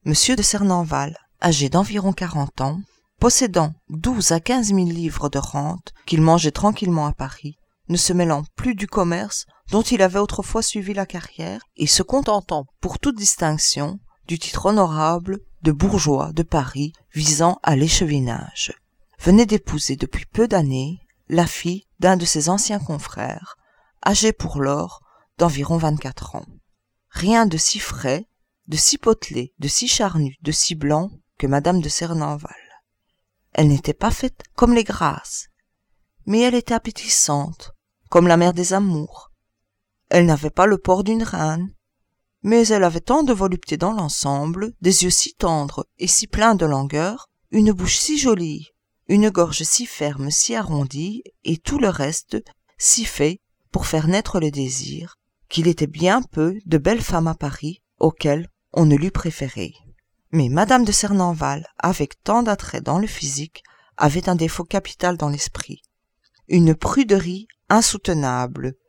Monsieur de Sernanval, âgé d'environ 40 ans, possédant 12 à 15 000 livres de rente qu'il mangeait tranquillement à Paris, ne se mêlant plus du commerce dont il avait autrefois suivi la carrière et se contentant pour toute distinction du titre honorable de bourgeois de Paris visant à l'échevinage, venait d'épouser depuis peu d'années la fille d'un de ses anciens confrères, âgé pour lors d'environ 24 ans. Rien de si frais, de si potelé, de si charnu, de si blanc que madame de Sernanval. Elle n'était pas faite comme les grâces, mais elle était appétissante, comme la mère des amours. Elle n'avait pas le port d'une reine, mais elle avait tant de volupté dans l'ensemble, des yeux si tendres et si pleins de langueur, une bouche si jolie, une gorge si ferme, si arrondie, et tout le reste si fait pour faire naître le désir, qu'il était bien peu de belles femmes à Paris auxquelles on ne l'eût préférée. Mais madame de Sernanval, avec tant d'attrait dans le physique, avait un défaut capital dans l'esprit, une pruderie insoutenable,